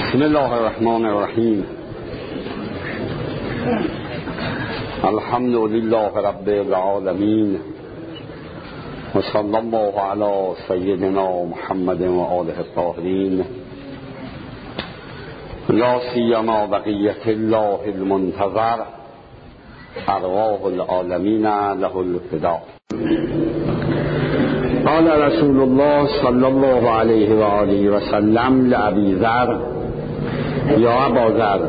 بسم الله الرحمن الرحیم. الحمد لله رب العالمین و صلی الله علی سیدنا محمد و آله الطاهرین، لا سیما بقیة الله المنتظر، ارواح العالمین له الفداء. قال رسول الله صلی الله علیه و آله و سلم لأبی ذر: یا ابا ذر،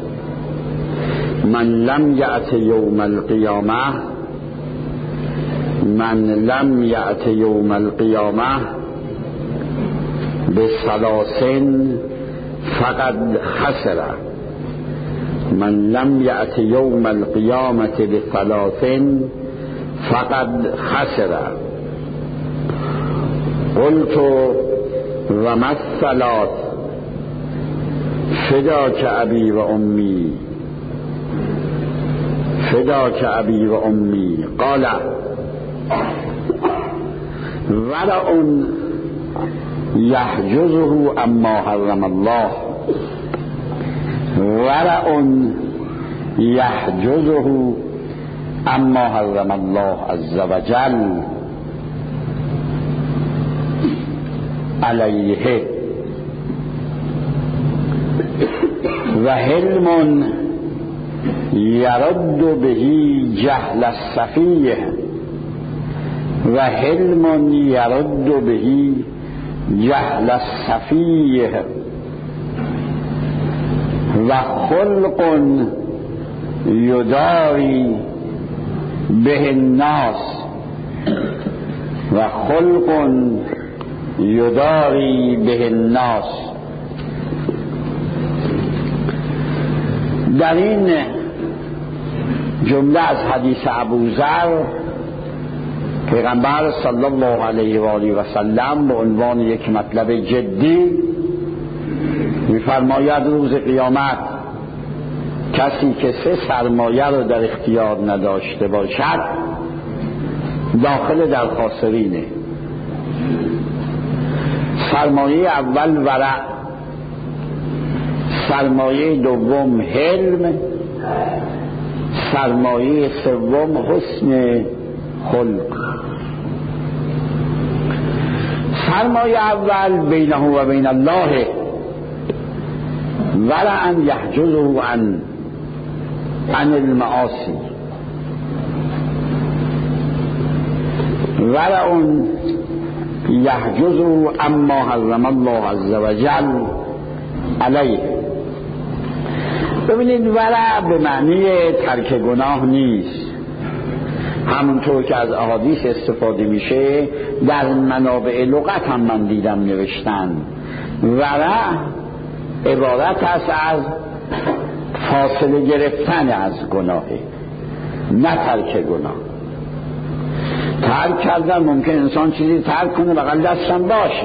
من لم یأت یوم القیامه بثلاث فقد خسر. من لم یأت یوم القیامه بثلاث فقد خسر. قلت وما الثلاث؟ فداك ابی و امی، فداك ابی و امی. قال: ورع یحجزه اما حرم الله، ورع یحجزه اما حرم الله عز وجل علیه، و حلم یرد به جهل السفیه، و حلم یرد به جهل السفیه، و خلق یداری به الناس، و خلق یداری به الناس. در این جمله از حدیث ابوذر پیغمبر صلی الله علیه و آله و سلم به عنوان یک مطلب جدی می‌فرماید روز قیامت کسی که سه سرمایه رو در اختیار نداشته باشد داخل در خاسرینه. سرمایه اول ورع، سرمایه دوم حلم، سرمایه سوم حسن خلق. سرمایه اول بینه و بین الله، ورعا یحجزه عن المعاصی، ورع یحجزه اما حرم الله عز وجل علیه. ببینید، ورع به معنی ترک گناه نیست، همونطور که از احادیث استفاده میشه در منابع لغت هم من دیدم نوشتن. ورع عبارت است از فاصله گرفتن از گناه، نه ترک گناه. ترک کردن ممکن انسان چیزی ترک کنه بغل دستم باشه،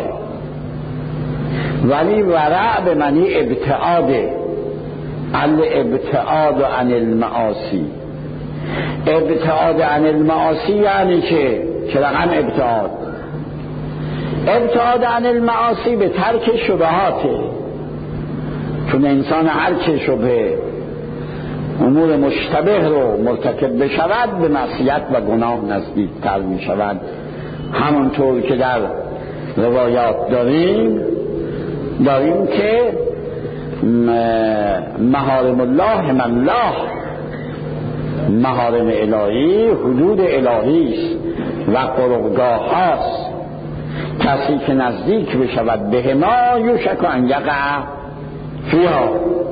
ولی ورع به معنی ابتعاده، الابتعاد عن المعاصی. ابتعاد عن المعاصی یعنی چه رقم ابتعاد؟ ابتعاد عن المعاصی به ترک شبهاته، چون انسان هر چه شبه امور مشتبه رو مرتکب بشود به معصیت و گناه نزدیکتر می شود. همونطور که در روایات داریم که محارم الله مملاح، محارم الهی حدود الهی است و قربگاه هاست. کسی که نزدیک بشود به ما یوشک ان یقع فیها.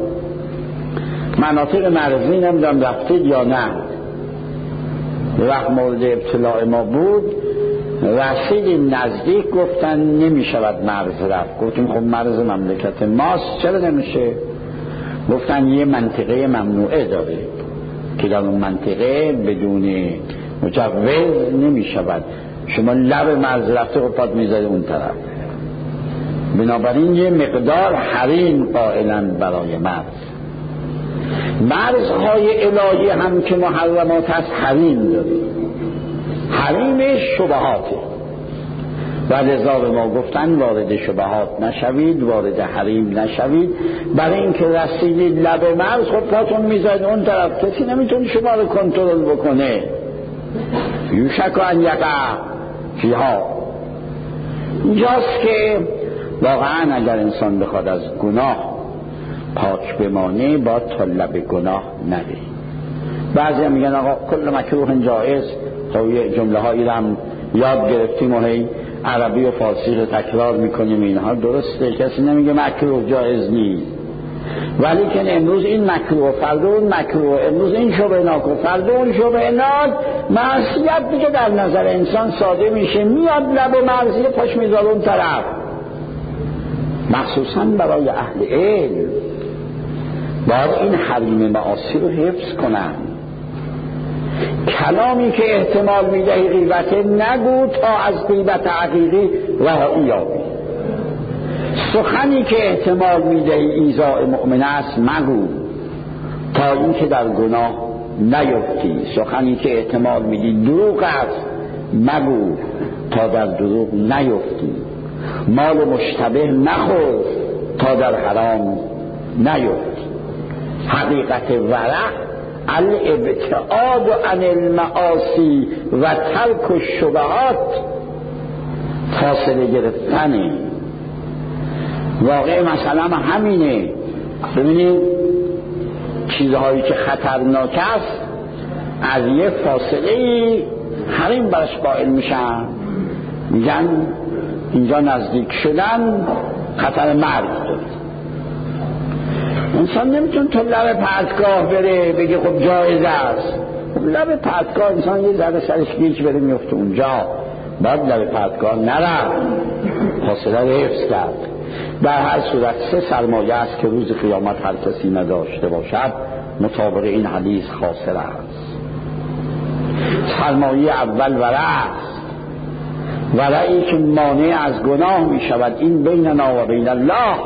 مناطق مرزی نمیدونم رفتید یا نه، وقت مورد ابتلاع ما بود رسیدیم نزدیک، گفتن نمیشود مرز رفت. گفتیم خب مرز مملکت ماست چرا نمیشه؟ گفتن یه منطقه ممنوعه داره که در اون منطقه بدون مجوز نمیشود، شما لب مرز رفته و پات میذاری اون طرف. بنابراین یه مقدار حریم قائلن برای مرز. مرزهای الهی هم که محرمات هست حریم داره، حریم شبهاته. و لذا به ما گفتن وارد شبهات نشوید، وارد حریم نشوید. برای اینکه رسیدید لب مرز خود پاتون میزد اون طرف، کسی نمیتونه شما رو کنترل بکنه. یوشک ان یقع فیها. اینجاست که واقعا اگر انسان بخواد از گناه پاک بمانه باید تا لب گناه نره. بعضی هم میگن آقا کل مکروه جائز. تا یه جمله هایی رو هم یاد گرفتیم و هی عربی و فارسی رو تکرار میکنیم، اینها درسته، کسی نمیگه مکروه جائز نیست، ولی که امروز این مکروه، فردا اون مکروه، امروز این شبه ناک و فردا اون شبه ناک، معصیت دیگه در نظر انسان ساده میشه، میاد لب مرزی پاش میذاره اون طرف. مخصوصا برای اهل علم باید این حریم معاصی رو حفظ کنن. کلامی که احتمال میده غیبت نگو تا از غیبت حقیقی رهایی یابی. سخنی که احتمال میده ایذاء مؤمن است مگو تا اینکه در گناه نیفتی. سخنی که احتمال میدی دروغ است مگو تا در دروغ نیفتی. مال مشتبه مخور تا در حرام نیفتی. حقیقت ورع الابتعاد عن المعاصی و ترک الشبهات، فاصله گرفتنه. واقع مثلا همینه. ببینید چیزهایی که خطرناک است از یه فاصله حریم برش قائل میشن، میگن اینجا نزدیک شدن خطر مرگ داره. انسان نمیتون تو لب پرتگاه بره بگه خب جایز است. خب لب پرتگاه انسان یه ذره سرش گیج بره میفته اونجا، باید لب پرتگاه نره، فاصله رو حفظ کرد. در هر صورت 3 سرمایه است که روز قیامت هر کسی نداشته باشد مطابق این حدیث خاسر است. سرمایه اول ورع است، ورعی که مانع از گناه می شود، این بیننا و بین الله.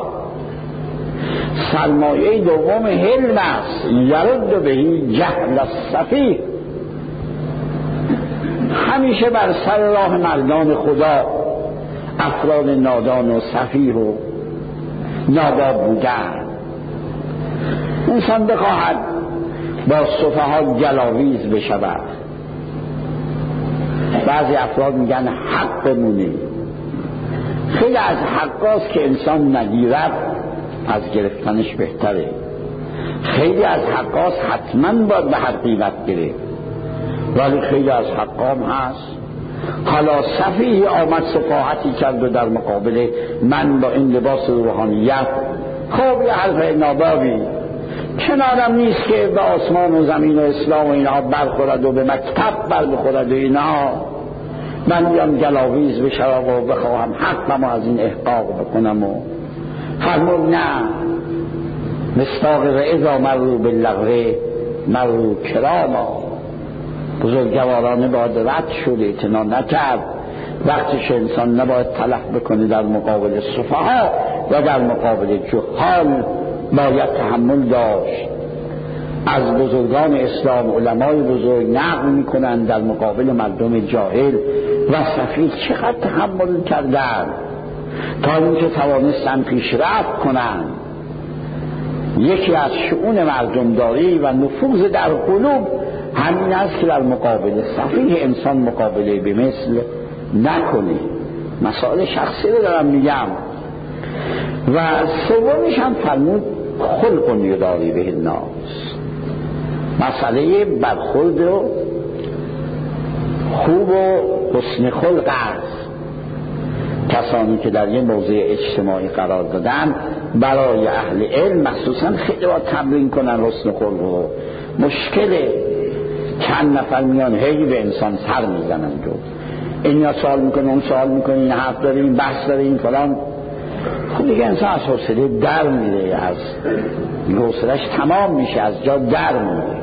سرمایه دوم حلم است، یرد بهی جهل السفیه. همیشه بر سر راه مردان خدا افراد نادان و سفیه و ناباب بودن. انسان بخواهد با سفها گلاویز بشود. بعضی افراد میگن حق بمونه. خیلی از حقاست که انسان نگیرد از گرفتنش بهتره. خیلی از حقاست حتما باید به حق قیمت گرفت، ولی خیلی از حقام هست حالا سفیه آمد سفاحتی کرد و در مقابل من با این لباس روحانیت خوب یه حرف نابابی کنارم نیست که به آسمان و زمین و اسلام و اینها برخورد و به مکتب بر بخورد و اینها، من بیام گلاویز بشم و بخواهم حقم از این احقاق بکنم. و فرمود نه، مصداق اذا مروا باللغو مروا کراما. بزرگوارانه باید رد شد، اعتنا نکرد. وقتش انسان نباید تلف بکنه در مقابل سفها و در مقابل جهال باید تحمل داشت. از بزرگان اسلام علمای بزرگ نقل میکنن در مقابل مردم جاهل و سفیه چقدر تحمل کردن تا اینکه توانستن پیشرفت کنن. یکی از شؤون مردمداری و نفوذ در قلوب همین است که در مقابل سفیه انسان مقابله به مثل نکنه. مسائل شخصی رو دارم میگم. و سومیش هم فرمود خلق یداری به الناس، مسئله برخورد و خوب و حسن خلق است. کسانی که در یه موضع اجتماعی قرار دادن برای اهل علم مخصوصا خیلی باید تمرین کنن حسن خلق رو. مشکله چند نفر میان هی به انسان سر میزنن، جو این یا سوال میکنه اون سوال میکنه، این حرف داره این بحث داره این فلان. خب دیگه انسان از حوصله در میره، از حوصله‌اش تمام میشه، از جا در میره.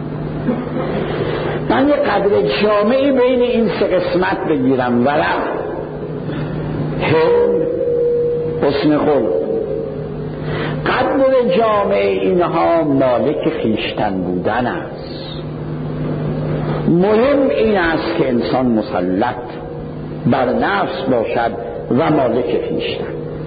من یه قدر جامعی بین این 3 قسمت بگیرم، ورع، حلم، حسن خلق. قدر جامعه اینها مالک خویشتن بودن است. مهم این است که انسان مسلط بر نفس باشد و مالک خویشتن.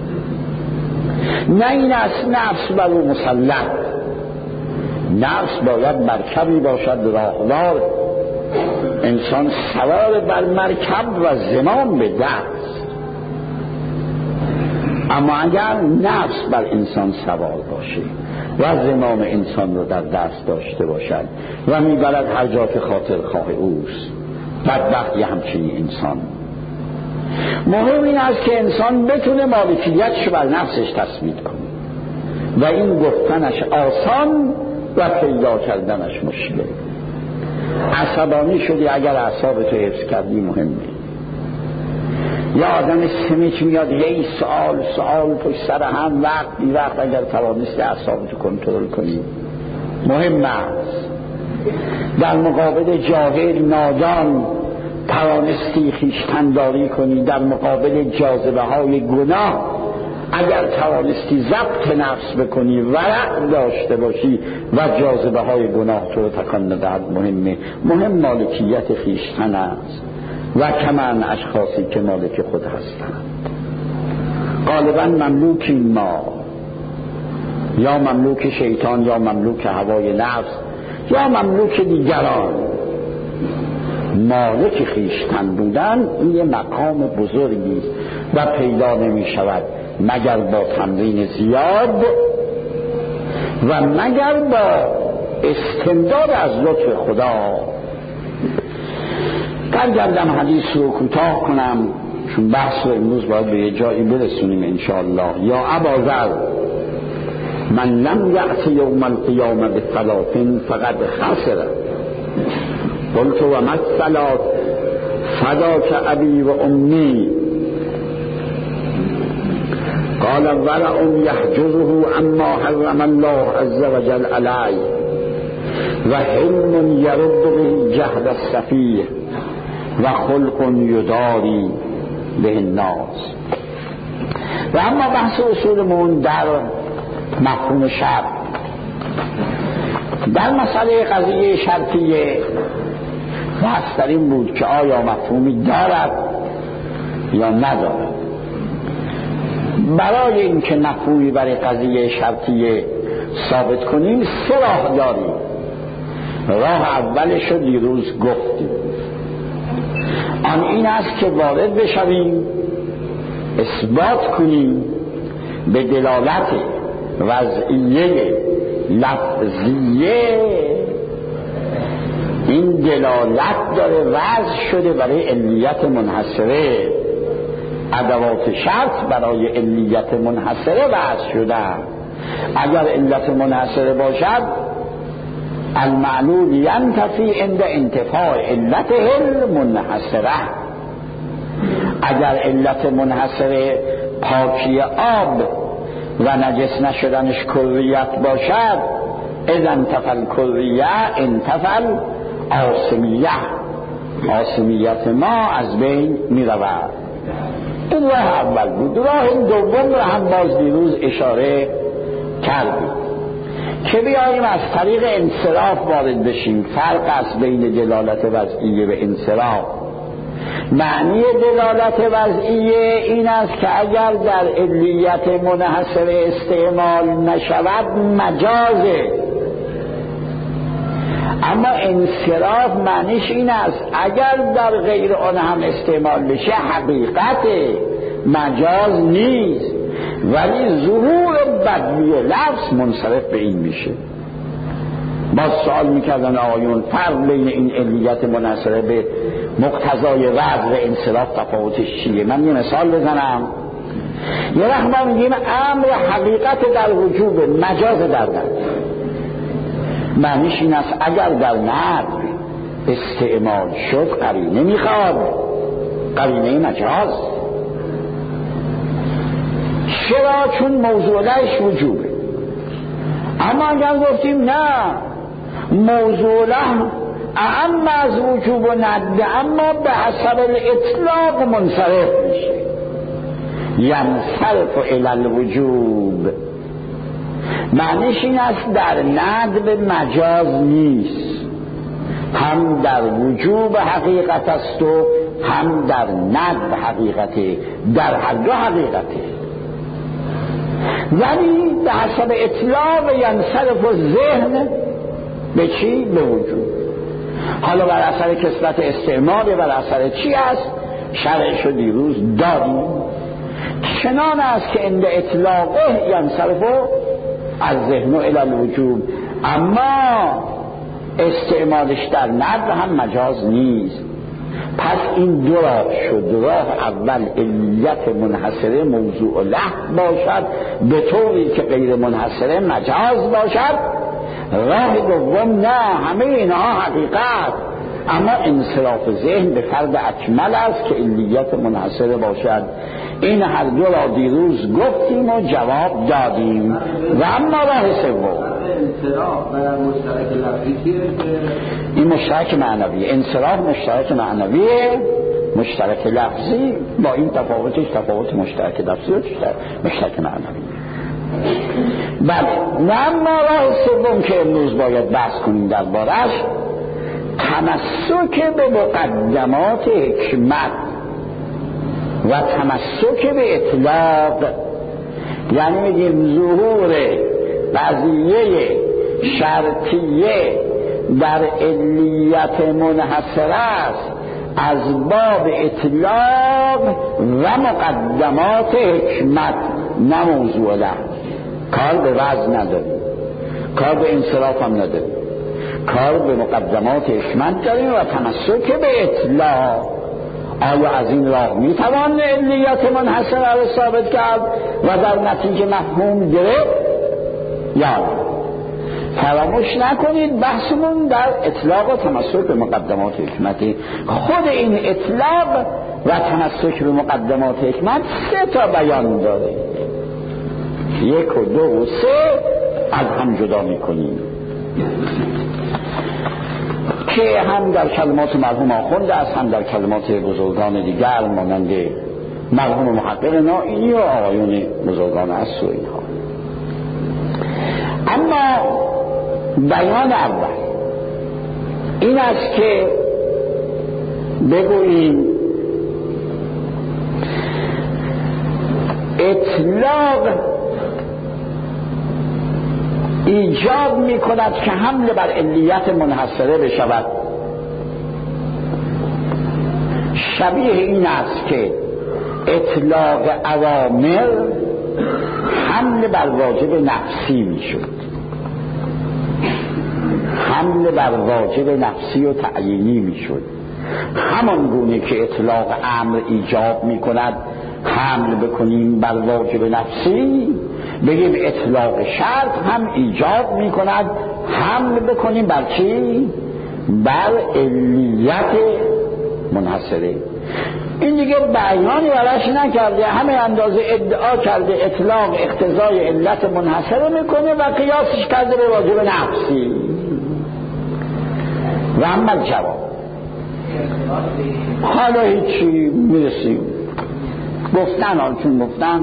نه این است نفس بر او مسلط. نفس باید مرکبی باشد راهوار، انسان سوار بر مرکب و زمام به دست. اما اگر نفس بر انسان سوار باشه و زمام انسان رو در دست داشته باشد و میبرد هر جا که خاطر خواه اوست، بدبخت یه همچنین انسان. مهم این است که انسان بتونه مالکیتش بر نفسش تثبیت کنه و این گفتنش آسان و پیدا کردنش مشکل. عصبانی شدی، اگر اعصابتو حفظ کردی مهمه. یا آدم سمیت میاد یه سوال پشت سر هم وقت بی وقت، اگر توانستی اعصابتو کنترل کنی مهم است. در مقابل جاهل نادان توانستی خویشتن‌داری کنی، در مقابل جاذبه های گناه اگر توانستی ضبط نفس بکنی، ورع داشته باشی و جاذبه های گناه تو رو تکان ندهد. مهم مالکیت خویشتن است و کمن اشخاصی که مالک خود هستند. غالبا مملوکیم ما، یا مملوک شیطان یا مملوک هوای نفس یا مملوک دیگران. مالک خویشتن بودن این یه مقام بزرگی و پیدا نمی شود مگر با تمرین زیاد و مگر با استمداد از لطف خدا. برگردم حدیث رو کوتاه کنم چون بحث رو امروز باید به یه جایی برسونیم انشاءالله. یا ابازر من لم یأت یوم القیامه بثلاث فقد خسر. قلت و ما الثلاث فداک ابی و امی. قال ورع یحجزه اما حرم الله عز وجل علی و حلم یرد به جهل السفیه و خلق یداری به الناس. و اما بحث اصولمون در مفهوم شرط، در مسئله قضیه شرطیه بحث در این بود که آیا مفهومی دارد یا ندارد. برای اینکه مفهومی برای قضیه شرطیه ثابت کنیم سه راه داریم. راه اولش رو دیروز گفتیم، آن این است که وارد بشویم اثبات کنیم به دلالت وضعیه لفظیه. این دلالت داره وضع شده برای علیت منحصره، ادوات شرط برای علیت منحصره وضع شده. اگر علت منحصره باشد المعلول ینتفی عند انتفاع علته المنحصره. اگر علت منحصره پاکی آب و نجس نشدنش کلیت باشد، اذا انتفى الکلیه انتفى العاصمیه، عاصمیت ما از بین می رود. این راه اول بود. راه دوم را هم باز دیروز اشاره کردیم که بیاییم از طریق انصراف وارد بشیم. فرق است بین دلالت وضعیه و انصراف. معنی دلالت وضعیه این است که اگر در علیت منحصره استعمال نشود مجازه، اما انصراف معنیش این است اگر در غیر آن هم استعمال بشه حقیقت مجاز نیست، ولی ظهور بدوی لفظ منصرف به این میشه. باز سوال میکردن آقایون فرق بین این علیت منحصره به مقتضای وضع و انصراف تفاوتش چیه؟ من یه مثال بزنم. یه وقت ما میگیم امر حقیقت در وجوب، مجاز در نقل. معنیش این است اگر در نقل استعمال شد قرینه میخواد، قرینه مجاز. چرا؟ چون موضوعش وجوبه. اما اگر گفتیم نه موضوعه اعم از وجوب و ند، اما به حسب الاطلاق منصرف میشه، ینصرف الی الوجوب. معنیش این است در ندب مجاز نیست، هم در وجوب حقیقت است و هم در ندب حقیقته، در هر دو حقیقته. یعنی به حسب اطلاق ینصرف و ذهن به چی؟ به وجود. حالا بر اثر کثرت استعمال بر اثر چی است؟ شرعشو دیروز داریم. چنان است که عند اطلاقه ینصرف از ذهن و الی الوجود، اما استعمالش در ندب هم مجاز نیست. پس این دو راه شد. راه اول علیت منحصره موضوع لحظ باشد به طوری که غیر منحصره مجاز باشد. راه دوم نه، همه اینها حقیقت، اما انصراف ذهن به فرد اکمل است که علیت منحصره باشد. این هر دو را دیروز گفتیم و جواب دادیم. و اما راه سوم انصراف و مشترک لفظی، این مشترک معنوی، انصراف مشترک معنویه، مشترک لفظی با این تفاوتش تفاوت مشترک لفظی و مشترک معنوی. بله، و اما راه سوم که امروز باید بحث کنیم دربارش، تمسک به مقدمات حکمت و تمسک به اطلاق. یعنی میگیم ظهور قضیه شرطیه در علیت منحصره است از باب اطلاق و مقدمات حکمت، نه موضوع لحظ. کار به وضع نداریم، کار به انصراف هم نداریم، کار به مقدمات حکمت داریم و تمسک به اطلاق. آیا از این راه میتوان علیت منحصره را ثابت کرد و در نتیجه مفهوم گرفت یا فراموش نکنید بحثمون در اطلاق و تمسک به مقدمات حکمتی. خود این اطلاق و تمسک به مقدمات حکمت 3 تا بیان داره، 1 و 2 و 3 از هم جدا میکنیم که هم در کلمات مرحوم آخوند است، هم در کلمات بزرگان دیگر مانند مرحوم محقق نائینی و آقایون بزرگان است و اینها. اما بیان اول این است که بگوییم اطلاق ایجاب می کند که حمل بر علیت منحصره بشود. شبیه این است که اطلاق اوامر حمل بر واجب نفسی می شود، حمل بر واجب نفسی و تعیینی می شود. همان گونه که اطلاق امر ایجاب می کند حمل بکنیم بر واجب نفسی، بگیم اطلاق شرط هم ایجاب می کند حمل بکنیم بر چی؟ بر علیت منحصره. این دیگه بیانی براش نکرده، همه اندازه ادعا کرده اطلاق اقتضای علت منحصره میکنه و قیاسش کرده به واجب نفسی. و اما جواب حالا هیچی میرسیم گفتن، حال چون گفتن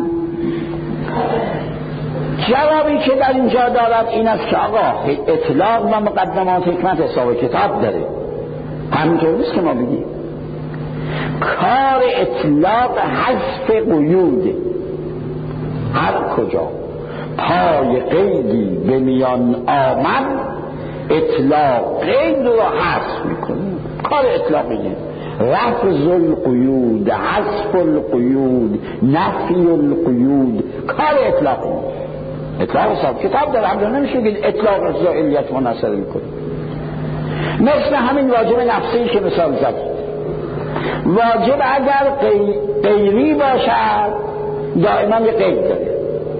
جوابی که در اینجا دارد این است که آقا اطلاق و مقدمات حکمت حساب کتاب داره، همینطور نیست که ما بگیم کار اطلاق حذف قیود. هر کجا پای قیدی به میان آمد اطلاق قید را حذف میکنه. کار اطلاقیه رفض القیود، حذف القیود، نفی القیود، کار اطلاقی. اطلاق حساب کتاب داره، همجا نمیشه که اطلاق از علیت منحصره میکنه. مثل همین واجب نفسی که مثال زد، واجب اگر غیری باشد دائما یه قید داره.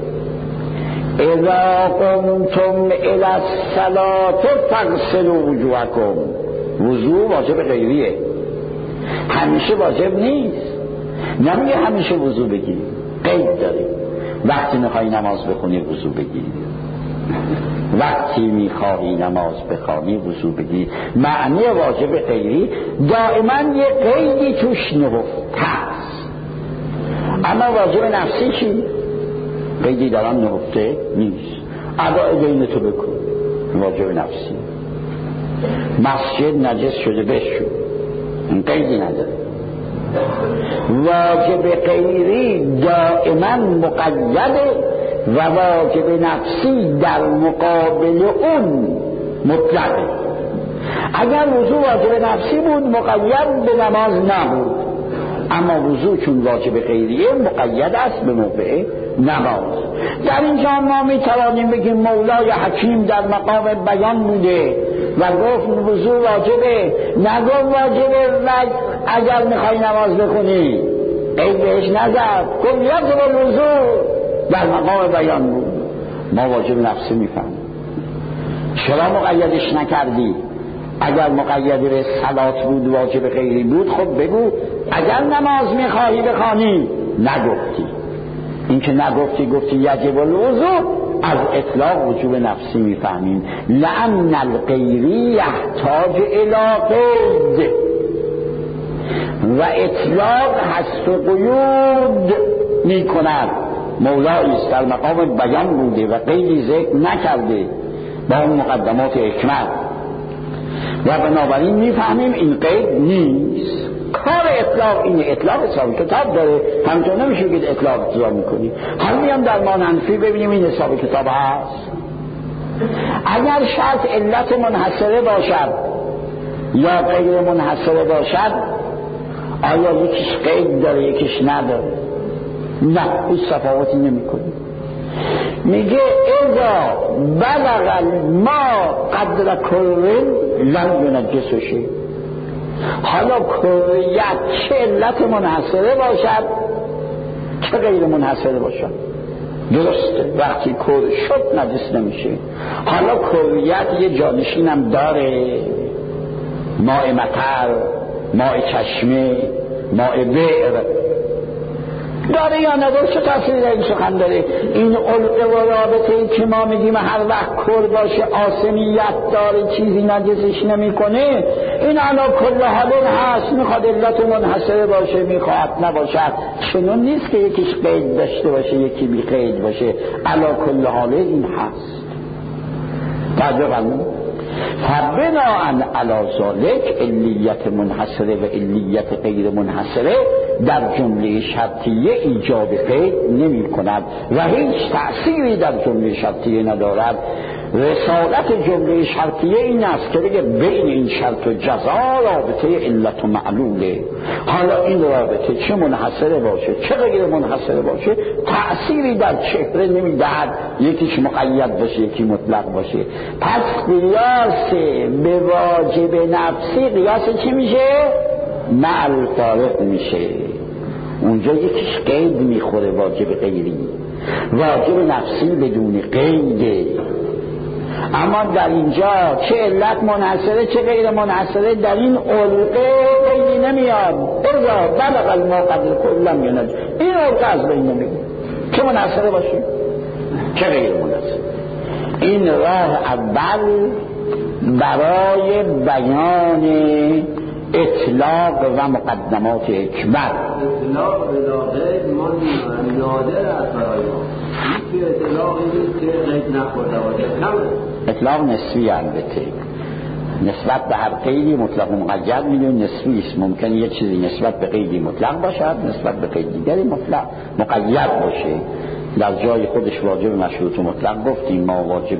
اذا قمتم الی الصلاة فاغسلوا وجوهکم. وضو واجب غیریه، همیشه واجب نیست. نمیگه همیشه وضو بگیری، قید داری. وقتی میخوای نماز بخونی وضو بگیری، وقتی میخواهی نماز بخوانی وضو بگیری. معنی واجب غیری دائما یه قیدی توش نهفته است. اما واجب نفسی چی؟ قیدی در آن نهفته نیست. ادای بین تو بکن، واجب نفسی. مسجد نجس شده بشو، این قیدی نداره. واجب غیری دائما مقیده و واجب نفسی در مقابل اون مطلقه. اگر وضو واجب نفسی بود مقید به نماز نبود، اما وضو چون واجب غیریه مقید است به موقع نماز. در اینجا ما میتوانیم بگیم مولای حکیم در مقام بیان بوده و گفت وضو واجبه، نگفت واجبه و اگر میخوای نماز بخونی قید بهش نزد، گفت یجب الوضو، در مقام بیان بود. ما واجب نفسی میفهمیم. چرا مقیدش نکردی؟ اگر مقید به صلات بود واجب غیری بود خب بگو اگر نماز میخواهی بخوانی. نگفتی. این که نگفتی گفتی یجب الوضو، از اطلاق وجوب نفسی میفهمیم. لأن الغیری یحتاج الی قید و اطلاق حذف قیود میکند. مولایی است در مقام بیان بوده و قیدی ذکر نکرده با اون مقدمات حکمت و بنابراین میفهمیم این قید نیست. کار اطلاق اینه. اطلاق حساب کتاب داره، همچون نمیشه که اطلاق اجرا میکنی. حالا میام در مانحنفی ببینیم این حساب کتاب هست. اگر شرط علت منحصره باشد یا غیر منحصره باشد، آیا یکیش قید داره یکیش نداره؟ نه، هیچ تفاوتی نمیکنه. میگه اذا بلغ الماء قدر کل لم ینجسه شیء. حالا کلیت چه علت منحصره باشد چه غیر منحصره باشد درسته، وقتی کل شد نجس نمیشه. حالا کلیت یه جانشین هم داره، ماء مطر، ماء چشمه، ماء بئر داره یا نداره؟ چه تأثیری در این سخن داره؟ این علقه و رابطه‌ای که ما میگیم هر وقت کل باشه آسمیت داره چیزی نجسش نمیکنه، این علا کل حال هست. میخواد علت منحصره باشه میخواد نباشد، چنون نیست که یکیش قید داشته باشه یکی بی قید باشه. علا کل حال این هست. توجه فرمایید. فبناء علی ذلک علیت منحصره و علیت غیر منحصره در جمله شرطیه ایجاب قید نمی کند و هیچ تأثیری در جمله شرطیه ندارد. رسالت جمله شرطیه این است که بگه بین این شرط و جزا رابطه علت و معلوله. حالا این رابطه چه منحصره باشه چه غیر منحصره باشه تأثیری در چهره نمیدهد، یکیش مقید باشه یکی مطلق باشه. پس قیاس به واجب نفسی قیاس چی میشه؟ مع الفارق میشه. اونجا یکیش قید میخوره واجب غیری، واجب نفسی بدون قیده. اما در اینجا چه علت منحصره چه غیر منحصره در این علقه قیدی نمیاد. اذا بلغ الماء قدر کل لم ینجسه، این علقه از بین نمیاد چه منحصره باشه چه غیر منحصره. این راه اول برای بیان اطلاق و مقدمات حکمت. اطلاق بلاغه ما نادر است برای ما. این اطلاقی نیست که قید نخورده باشه. اطلاق نسبی البته، نسبت به هر قیدی مطلق و مقید میدونی نسبی است. ممکنه یه چیزی نسبت به قیدی مطلق باشد نسبت به قید دیگری مطلق مقید باشه. در جای خودش واجب مشروط و مطلق گفتیم، ما واجب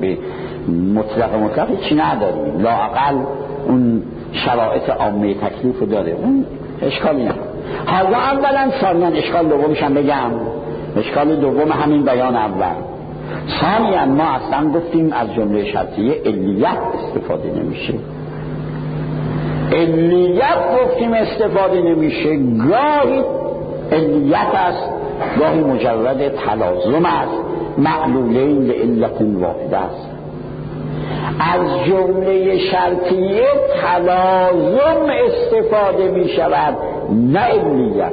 مطلق چی نداریم، لااقل اون شرایط عامه تکلیف رو داره، اون اشکالی نداره. حالا اولا ثانیا اشکال دومش هم بگم. اشکال دوم همین بیان اول. ثانیا ما اصلا گفتیم از جمله شرطیه علیت استفاده نمیشه. علیت گفتیم استفاده نمیشه، گاهی علیت است گاهی مجرد تلازم است، معلولین لعلت واحده است. از جمله شرطیه تلازم استفاده می شود نه علیت.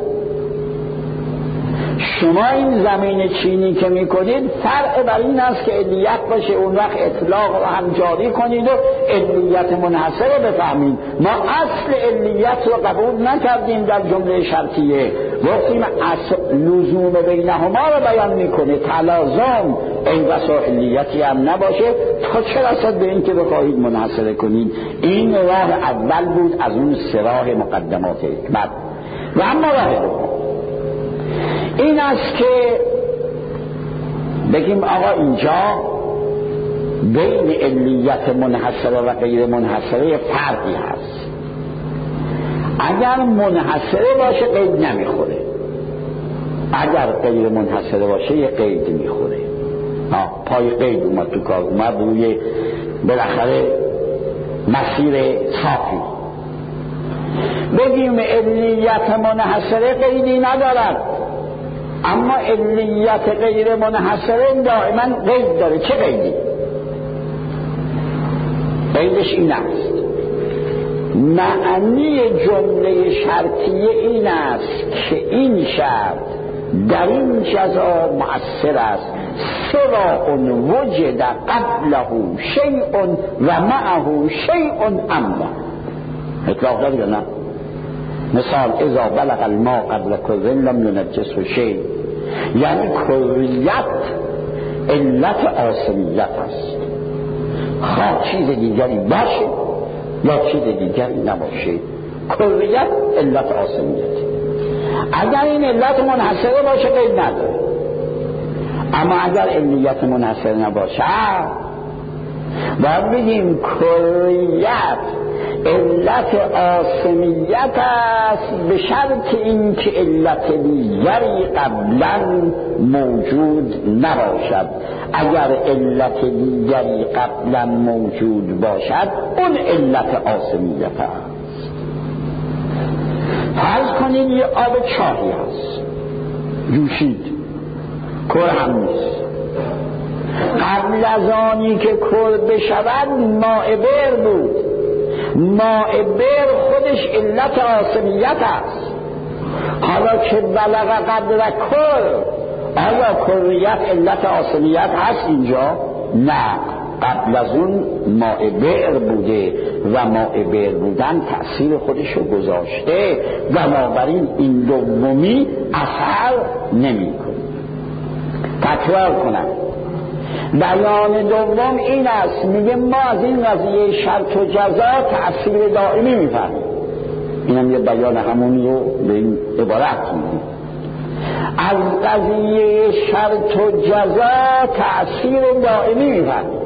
شما این زمین چینی که می کنید فرع بر این است که علیت باشه، اون وقت اطلاق رو هم جاری کنید و علیت منحصره بفهمید. ما اصل علیت رو قبول نکردیم در جمله شرطیه، گفتیم لزوم بینهما رو بیان میکنه، تلازم این بسا علیتی هم نباشه تا چه رسد به این که بخواهید منحصره کنید. این راه اول بود از اون سه راه مقدمات حکمت. و اما راه این است که بگیم آقا اینجا بین علیت منحصره و غیر منحصره فرقی هست. اگر منحصره باشه قید نمیخوره، اگر غیر منحصره باشه یه قید میخوره. پای قید اومد تو کار، اومد روی بالاخره مسیر صافی. بگیم علیت منحصره قیدی ندارد، اما علیت غیر منحصره دائما قید داره. چه قیدی؟ قیدش این است، معنی جمله شرطیه این است که این شرط در این جزا مؤثر است، سواء وجد قبله شیء و معه شیء املا. اطلاق داری یا نه؟ مثال اذا بلغ الماء قبل كل لم ينجسه شيء، یعنی کلیت علت آسمیت است، خواه چیز دیگری باشه یا چیز دیگری نباشه، کلیت علت آسمیت. اگر این علت منحصره باشه قید نداره، اما اگر علت منحصره نباشه باید بگیم کلیت علت آسمیت است، به شرط اینکه علت دیگری قبلا موجود نباشد. اگر علت دیگری قبلا موجود باشد اون علت آسمیت است. فرض کنید یه آب چاهی هست، جوشید، کر هم نیست. قبل از آنی که کر بشود ماء بئر بود. ماء بئر خودش علت آسمیت است. حالا که بلغ قدر کر، آیا کریت علت آسمیت هست اینجا؟ نه، قبل از اون ماء بئر بوده و ماء بئر بودن تأثیر خودشو گذاشته، بنابراین این دومی اثر نمی کنه. تکرار کنم، بیان دوم این است، میگه ما از این قضیه شرط و جزا تأثیر دائمی میفهمیم. اینم یه بیان همونی رو به این عبارت میگیم. از قضیه شرط و جزا تأثیر دائمی میفهمیم.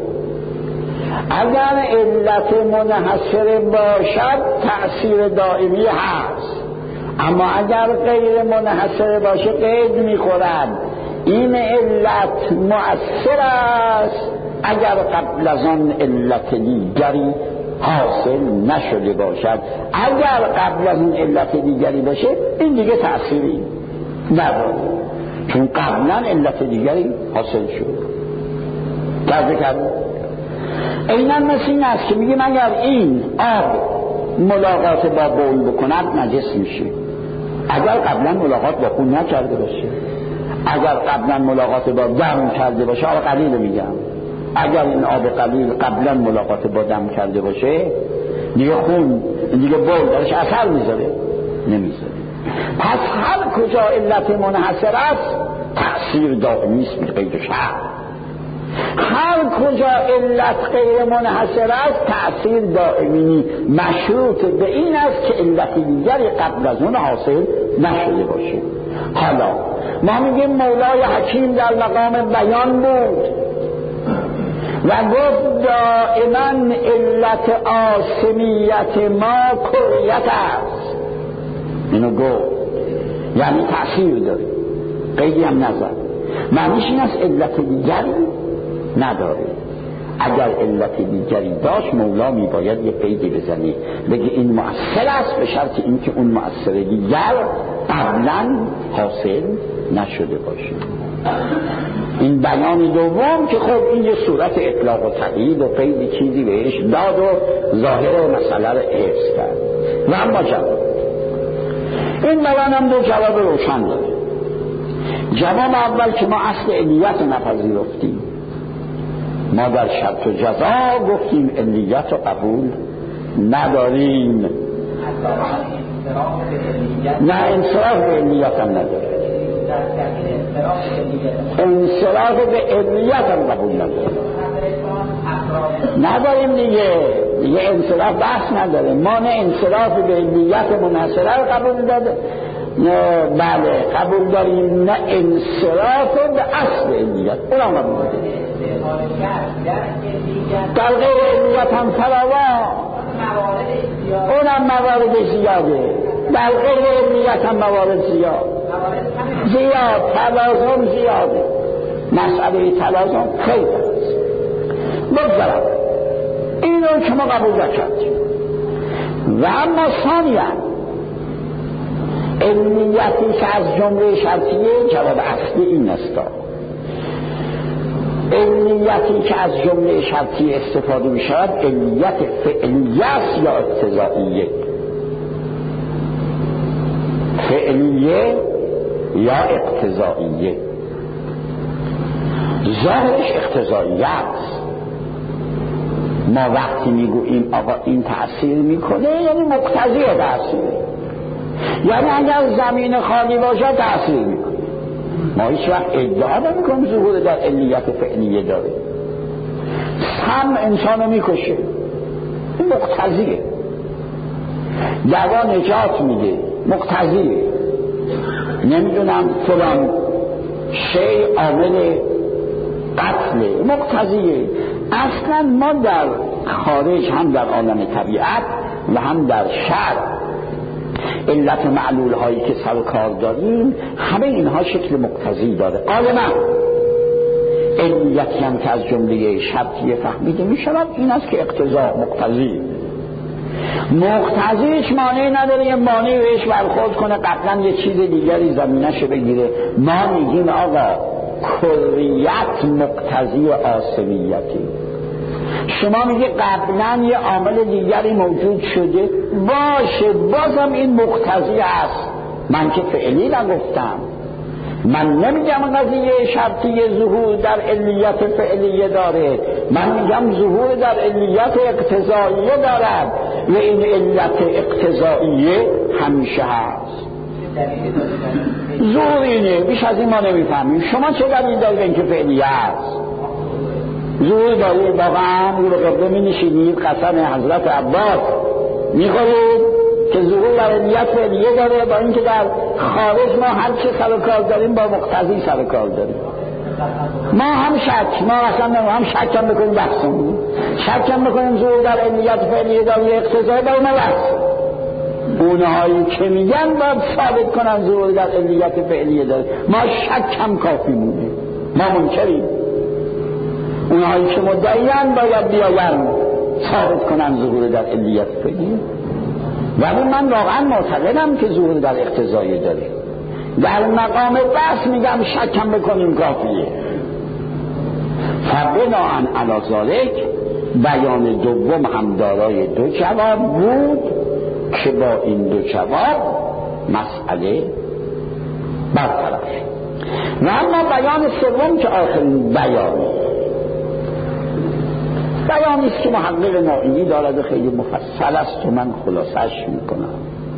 اگر علت منحصره باشد تأثیر دائمی هست، اما اگر غیر منحصره باشه قید میخورد. این علت مؤثر است اگر قبل از آن علت دیگری حاصل نشده باشد. اگر قبل از اون علت دیگری باشه این دیگه تأثیری نداره، چون قبلا علت دیگری حاصل شد. درده کرد اینم مثل این است که میگیم اگر این آب ملاقات با بول بکند نجس میشه، اگر قبلا ملاقات با خون نکرده باشه. اگر قبلا ملاقات با دم کرده باشه، آب قلیل میگم، اگر این آب قلیل قبلا ملاقات با دم کرده باشه دیگه خون دیگه بول درش اثر میذاره؟ نمیذاره. پس هر کجا علت منحصر است تأثیر دائمی است بی قید و شرط. هر کجا علت غیر منحصر است تأثیر دائمی مشروط به این است که علت دیگری قبل از اون حاصل نشده باشه. حالا ما میگیم مولای حکیم در مقام بیان بود و گفت دائما علت آسمیت ما کریت است. اینو گفت یعنی تأثیر داره، قیدی هم نزد. معنیش این است علت دیگری نداره. اگر علت دیگری داشت مولا میباید یه قیدی بزنه، بگه این مؤثر است به شرط اینکه اون مؤثر دیگر قبلا حاصل نشده باشه. این بیان دوم که خب این یه صورت اطلاق و تقیید و قید چیزی بهش داد و ظاهر مسئله رو حفظ کرد. و اما جواب این بیان هم دو جواب روشن داره. جواب اول که ما اصل علیت نپذیرفتیم، ما در شرط و جزا گفتیم علیت رو قبول نداریم. نه انصراف به علیت هم نداره، انصراف به علیت هم قبول نداریم دیگه انصراف بحث نداره. ما نه انصراف به علیت منحصره رو قبول بله قبول داریم، نه انصراف به اصل علیت اونم قبول داریم. در غیر علیت هم فراوان، اونم موارد زیاده. در غیر علیت هم موارد زیاد تلازم زیاده. مسئله تلازم خیلی هست. بگذارم این رو شما قبول نکردیم. و اما ثانیاً علیتی که از جمله شرطیه، جواب اصلی این است. علیتی که از جمله شرطیه استفاده می شود علیت فعلیه است یا اقتضائیه؟ فعلیه یا اقتضائیه؟ ظاهرش اقتضائیه است. ما وقتی میگوییم آقا این تأثیر میکنه یعنی مقتضی تأثیره، یعنی اگر زمین خالی باشه تأثیر میکنه. ما هیچ وقت ادعا نمیکنیم ظهور در علیت فعلیه داره. سم انسانو میکشه، این مقتضیه. دوا نجات میده، مقتضیه. نمیدونم فلان شیء عامل قتله، مقتضیه. اصلا ما در خارج هم در عالم طبیعت و هم در شرع علت معلول هایی که سر کار داریم همه اینها شکل مقتضی داره. غالبا علیتی هم که از جمله شرطیه فهمیده می شود این است که اقتضا مقتضی. مقتضیش مانعی نداره یه مانعی بهش برخورد کنه قبلا یه چیز دیگری زمینش بگیره. ما میگیم آقا کلیت مقتضی آسمیتی. شما میگه قبلا یه عامل دیگری موجود شده، باشه بازم این مقتضی است. من که فعلی نگفتم، من نمیگم قضیه شرطی ظهور در علیت فعلیه داره، من میگم ظهور در علیت اقتضائیه دارد و این علت اقتضائیه همیشه هست. ظهور اینه، بیش از این ما نمیفهمیم. شما چه دلیل دارید اینکه فعلیه است؟ ظهور دارید واقعا رو قبله می نشینید قسم حضرت عباس میخورید که ظهور در علیت فعلیه داره، با اینکه در خارج ما هر چه سر و کار داریم با مقتضی سر و کار داریم. ما هم شک، ما اصلا هم شک هم بکنیم بحثمون، شک هم بکنیم ظهور در علیت فعلیه داره اقتضای با اون بحث. اونهایی که میگن باید ثابت کنن ظهور در علیت فعلیه داره، ما شک هم کافی مونه، ما منکریم. اونهایی که مدعیان باید بیاین ثابت کنن ظهور در علیت فعلیه، ولی من واقعا معتقدم که ظهور در اقتضایی داره. در مقام بحث میگم شک هم بکنیم کافیه. فبناءً علی ذلک بیان دوم هم دارای دو جواب بود که با این دو جواب مسئله برطرف شد. و اما بیان سوم که آخرین بیانی است که محقق نائینی دارد خیلی مفصل است و من خلاصش میکنم.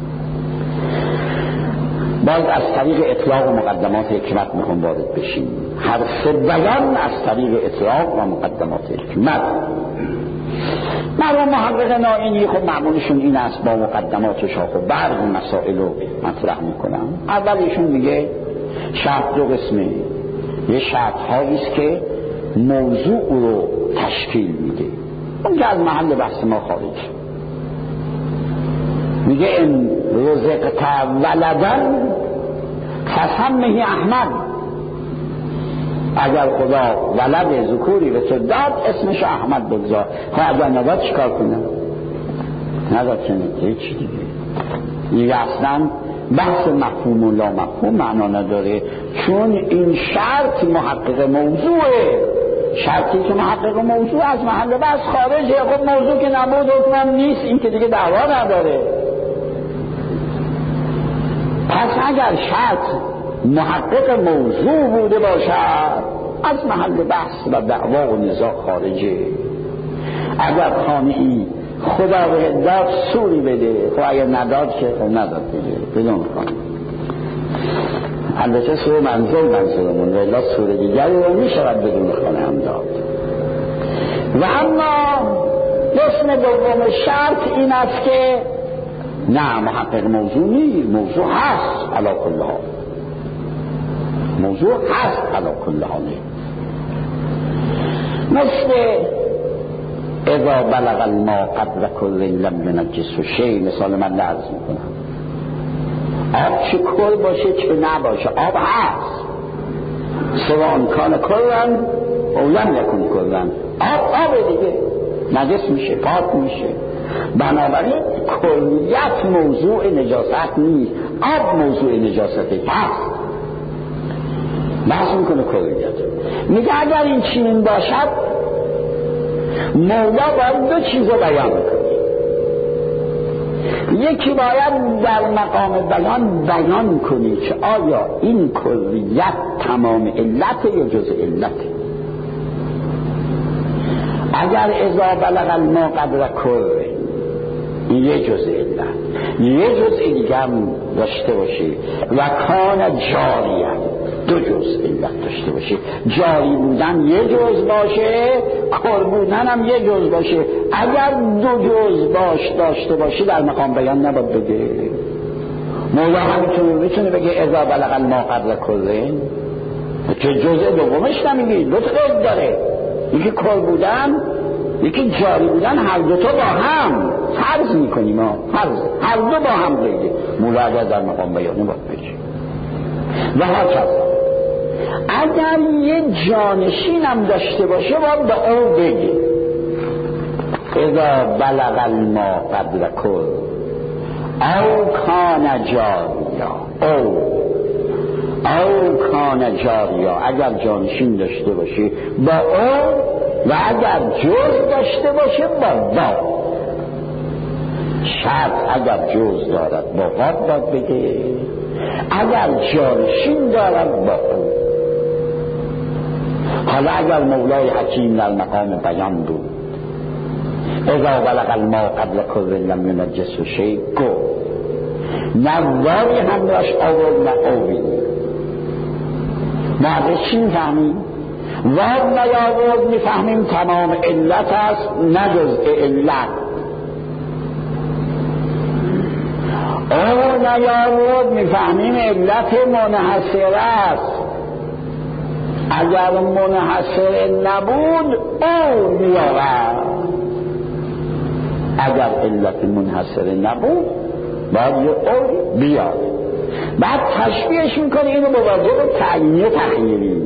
باز از طریق اطلاق و مقدمات حکمت میخوام وارد بشیم. هر سه بیان از طریق اطلاق و مقدمات حکمت. مرحوم محقق نائینی خب معمولشون این است با مقدمات و شاخ و برگ مسائل رو مطرح میکنم. اولیشون میگه شرط دو قسمه. یه شرط هاییست که موضوع رو تشکیل میده، اون که از محل بحث ما خارج. میگه این رزقت ولدن فسمه احمد، اگر خدا ولد ذکوری به تو داد اسمش احمد بگذار. خب اگر نداد چیکار کنم؟ نداد که هیچی دیگه اصلا بحث مفهوم و لا مفهوم معنا نداره، چون این شرط محقق موضوعه. شرطی که محقق موضوع از محل بحث خارجه. خب موضوع که نبود حکمم نیست، این که دیگه دعوا نداره. پس اگر شرط محقق موضوع بوده باشد از محل بحث و دعوا و نزاع خارجه. اگر خانه‌ای خدا به داد سوری بده، خب اگر نداد که خب نداد بده بدون خانه. البته سور منظورمون ولی سور دیگری رو میشود بدون خانه هم داد. و اما قسم دوم شرط این است که نه محقق موضوع نیست، موضوع هست علی کل حال، موضوع هست علی کل حال. مثل اذا بلغ الماء قدر کل لم ینجسه شیء، مثال من عرض میکنم. آب چه کل باشه چه نباشه، آب هست، سواء کان کلن او لم یکن کلن، آب دیگه نجس میشه، پاک میشه. بنابراین کلیت موضوع نجاست نیست، آب موضوع نجاسته هست. بحث میکنه کلیت، میگه اگر این چنین باشد مولا باید دو چیز رو بیان کنه. یکی باید در مقام بیان کنی که آیا این کلیت تمام علت یا جز علت. اگر اذا بلغ الماء قدر کل، این یه جز علت، یه جز دیگه هم داشته باشه. و کان جاریه، دو جز علت داشته باشه. جاری بودن یه جز باشه، کل بودن هم یه جز باشه. اگر دو جز داشته باشه در مقام بیان نباید بگه. مولا همینطور میتونه بگه اذا بلغ الماء قدر کل، که جزء دومش نمیگی، دو تا قید داره، یکی کل بودن یکی جاری بودن، هر دو تا با هم فرض میکنیم ما، هر دو با هم قیده. مولا اگر در مقام بیانه باید بگه. و هاکذا اگر یه جانشین هم داشته باشه باید به او بگه اذا بلغ الماء قدر کل او کان جاریا، او کان جاریا، اگر جانشین داشته باشه با او، و اگر جز داشته باشه با شرط اگر جز دارد با قد باید بگه، اگر جانشین دارد با او. حالا اگر مولای حکیم در مقام بیان بود اذا بلغ الماء قدر کل لم ینجسه شیء، گو نواری هم راش آورد نه اوی. بعد چی میفهمیم؟ واب نیاورد میفهمیم تمام علت است نه جزء علت. او نیاورد میفهمیم علت منحصره است. اگر منحصره نبود او میآورد، اگر علت منحصره نبود باید یه او بیاد. بعد تشبیهش میکنه اینو با واجب تعیینی و تخییری.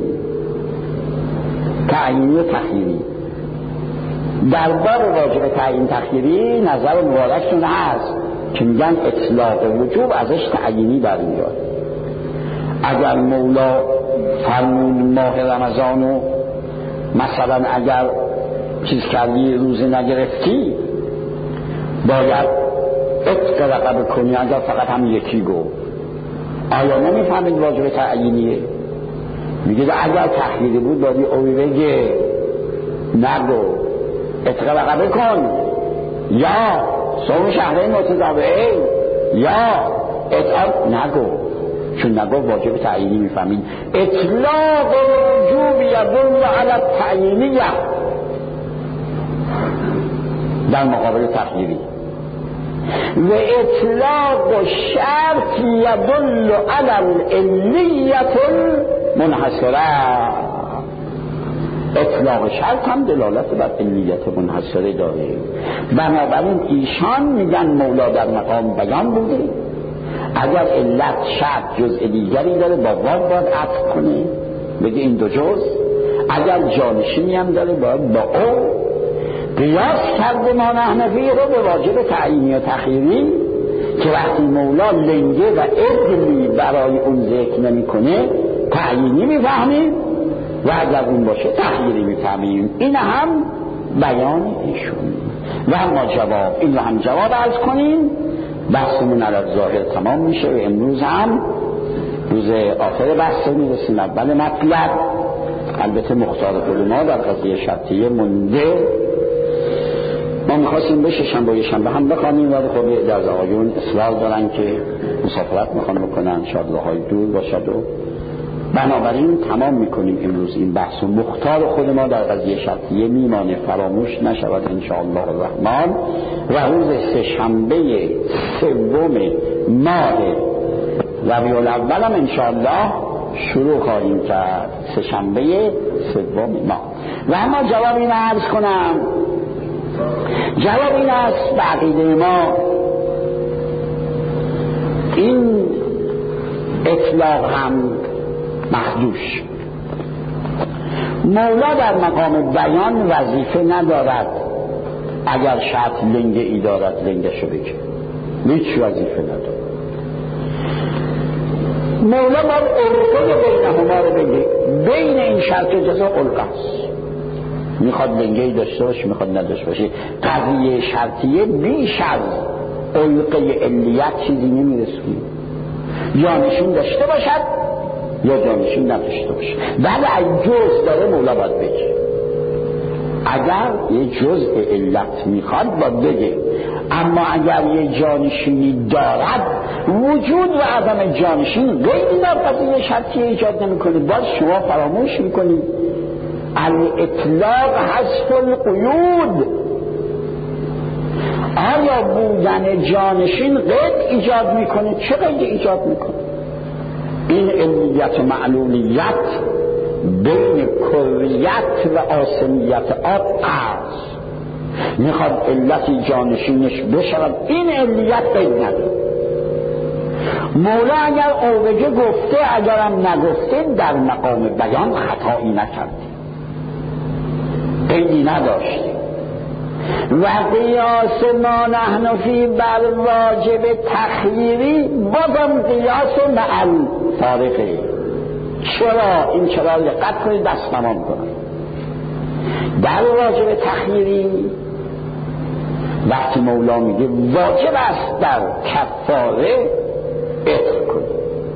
تعیینی و تخییری در باب واجب تعیین تخییری نظر مبارکشون هست که میگن اطلاق وجوب ازش تعیینی برمیاد. اگر مولا فرمون ماه رمضانو مثلا اگر چیز کردی روزه نگرفتی باید عتق رقبه کنی، اگر فقط هم یکی گو، آیا نمیفهمید واجب تعیینیه؟ میگه اگر تخییری بود باید اوی بگه نگو عتق رقبه کن، یا صوم شهرین متتابعین، یا اطعام، نگو. چون نگو واجب تعیینی میفهمید. اطلاق وجوب یدل علی التعیینیه در مقابل تخییری، و اطلاق شرط یدل علی العلیت المنحصره. اطلاق شرط هم دلالت بر علیت منحصره داره. بنابراین ایشان میگن مولا در مقام بیان بوده، اگر علت شرط جزء دیگری داره با واو باید عطف کنه بگه این دو جز، اگر جانشینی هم داره باید با او. قیاس کرده ما نحنفی رو به واجب تعیینی و تخییری که وقتی مولا لنگه و عدلی برای اون ذکر نمی کنه تعیینی میفهمیم، و اگر اون باشه تخییری میفهمیم. این هم بیان ایشون. و اما جواب، این رو هم جواب عرض کنیم، بحثمون علی ظاهر تمام میشه. و امروز هم روز آخر بحث میرسیم اول مطلب. البته مختار خود ما در قضیه شرطیه مونده، ما میخواستیم به شنبه و شنبه هم بخوانیم، ولی خب در آقایون اصرار دارن که مسافرت میخوان بکنن، شادگاه های دور باشد و بنابراین تمام میکنیم امروز این بحث و مختار خود ما در قضیه شرطیه میمانه، فراموش نشود انشاءالله الرحمن. و روز سه‌شنبه 3 ماه ربیع الاول هم انشاءالله شروع خواهیم کرد، سه‌شنبه 3 ماه. و اما جواب این عرض کنم، جواب این است به عقیده ما این اطلاق هم مخدوش. مولا در مقام بیان وظیفه ندارد اگر شرط لنگه ای دارد لنگشو بگه، هیچ وظیفه ندارد. مولا باید علقه بینهما رو بگه، بین این شرط جزا علقه است، میخواد لنگه ای داشته باشه میخواد نداشته باشه. قضیه شرطیه بیش از علقه علیت چیزی نمیرسونه، یا نشون داشته باشد یا جانشین نداشته باشه. ولی اگه جز داره مولا باید بگه، اگر یه جزء علت میخواد باید بگه. اما اگر یه جانشینی دارد، وجود و عدم جانشین غیر در قضیه شرطیه ایجاد نمیکنه، باید شما فراموش میکنید. الاطلاق حذف القیود. آیا بودن جانشین قید ایجاد میکنه؟ چه قید ایجاد میکنه؟ این علیت و معلولیت بین کلیت و آسمیت آب است. میخواد علتی جانشینش بشود، این علیت قید نداره. مولا اگر اوبگه گفته اگرم نگفته در مقام بیان خطایی نکرده، قیدی نداشته. و قیاس ما نحن فی بر واجب تخییری بازم قیاس مع الفارقه. چرا؟ این چرا دقت کنید دست تمام کنم. در واجب تخییری وقتی مولا میگه واجب است در کفاره عتق کنید،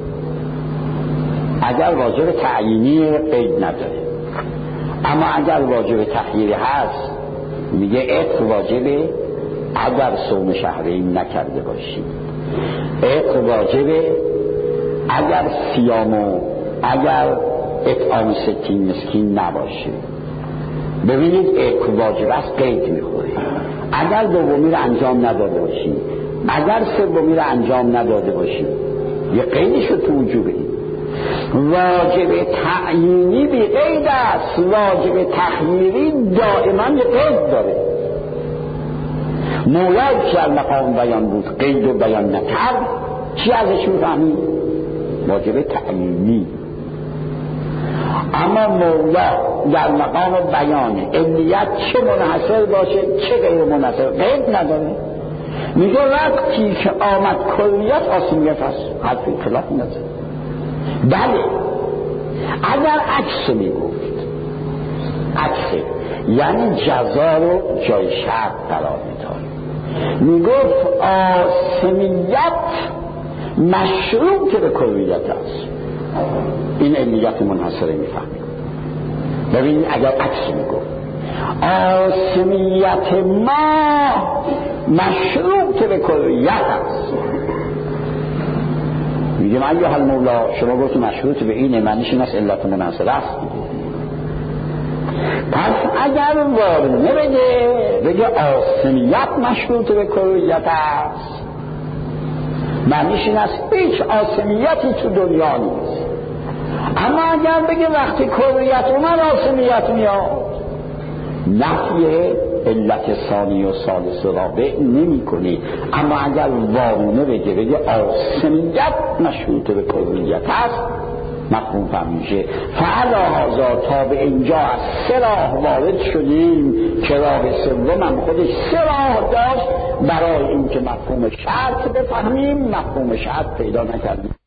اگر واجب تعیینی قید نداره. اما اگر واجب تخییری هست میگه عتق واجبه اگر صوم شهرین نکرده باشی، عتق واجبه اگر صیام و اگر اطعام 60 مسکین نباشه. ببینید عتق واجب است قید میخوره. اگر دومی رو انجام نداده باشی، اگر سومی رو انجام نداده باشی، یه قیدی شد تو وجوبه. واجب تعیینی بی قید است، واجب تخییری دائما یه قید داره. مولا که المقام بیان بود قید و بیان نکرد، چی ازش میفهمید؟ واجب تعیینی. اما مولا در مقام بیان علیت چه منحصر باشه چه غیر منحصر قید نداره. میگه وقتی که آمد کلیت آسمیت هست، حرف اختلاف نداره. بله اگر عکس میگفت، عکس یعنی جزا رو جای شرط قرار میداد، میگفت آسمیت مشروط به کلیت است، این علیت منحصره میفهمید. ببینید اگر عکس میگفت آسمیت ما مشروط به کلیت است، میگه من یا حل مولا شما گفت مشروط به اینه، معنیش این است علت منحصره است. پس اگر وارونه بگه آسمیت مشروط به کلیت است، معنیش این است هیچ آسمیتی تو دنیا نیست. اما اگر بگه وقتی کلیت اومد آسمیت میاد، نفی علت ثانی و ثالث و رابع نمی کنی. اما اگر وارونه بگه آسمیت مشروط به کلیت هست، مفهوم فهمیشه. فعلا هازا تا به اینجا از 3 راه وارد شدیم که راه سوم هم خودش 3 راه داشت برای اینکه مفهوم شرط بفهمیم، مفهوم شرط پیدا نکردیم.